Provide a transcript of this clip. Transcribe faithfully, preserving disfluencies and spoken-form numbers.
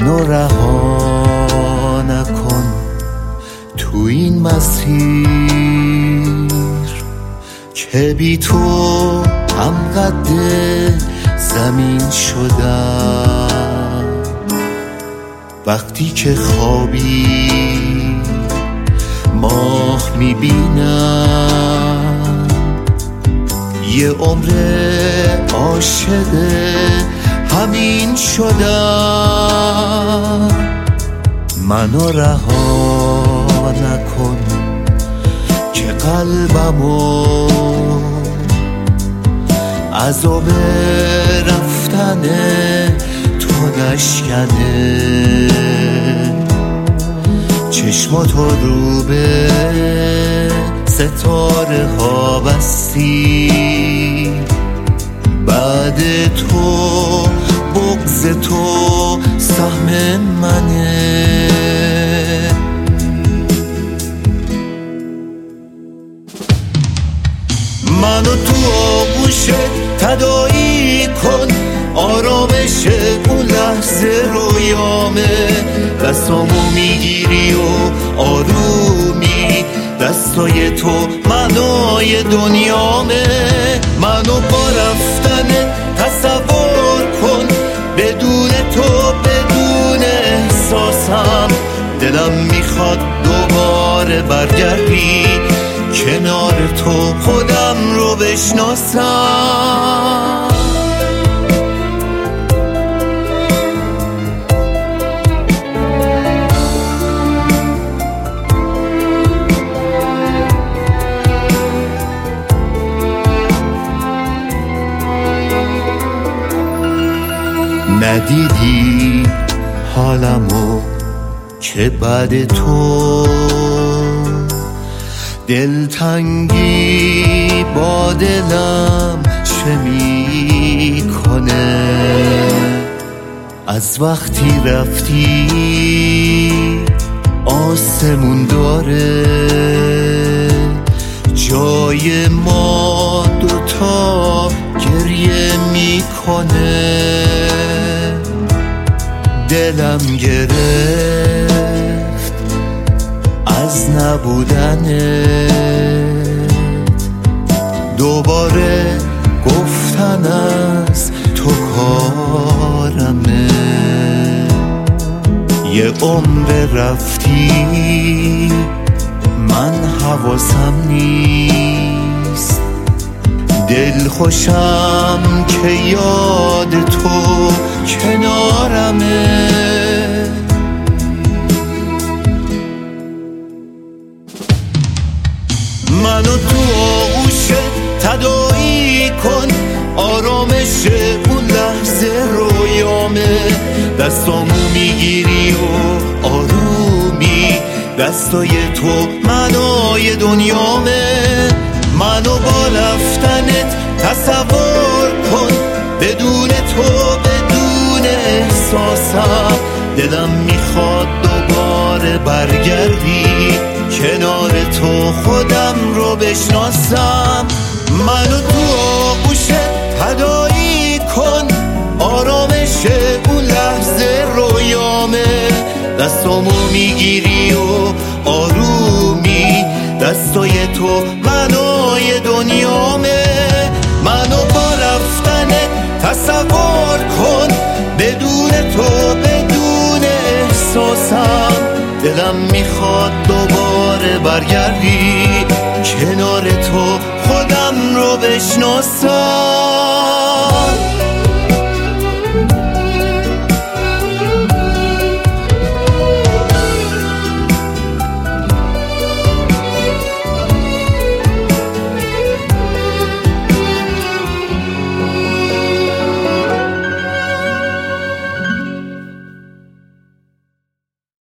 منو رها نکن تو این مسیر که بی تو هم قد زمین شدم. وقتی که خوابی ماه میبینم یه عمر عاشق همین شدم. منو رها نکن که قلبمو عذاب رفتن تو نشکنه. چشماتو رو به ستاره ها بستی، بعد تو بغض تو سهم منه. منو تو آغوشت تداعی کن، آرامش اون لحظه رویامه. دستامو میگیری و آرومی، دستای تو معنای دنیامه. منو با رفتن تصور کن، بدون تو بدون احساسم. دلم میخواد دوباره برگردی کنار تو، خودم رو بشناسم. ندیدی حالمو که بعد تو دلتنگی با دلم چه میکنه. از وقتی رفتی آسمون داره جای ما دوتا گریه میکنه. دلم گرفت از نبودنت، دوباره گفتن از تو کارمه. یه عمر رفتی من حواسم نیست، دل خوشم که یاد تو کنارمه. منو تو آغوشت تداعی کن، آرامش اون لحظه رویامه. دستامو میگیری و آرومی، دستای تو معنای دنیامه. منو با رفتنت تصور کن، بدون تو بدون احساسم. دلم میخواد دوباره برگردی کنار تو، خودم رو بشناسم. منو تو آغوشت تداعی کن، آرامش اون لحظه رویامه. دستامو میگیری و آرومی، دستای تو معنای دنیامه. منو با رفتنت تصور کن، بدون تو بدون احساسم. دلم میخواد دوباره برگردی کنار تو، خودم رو بشناسم.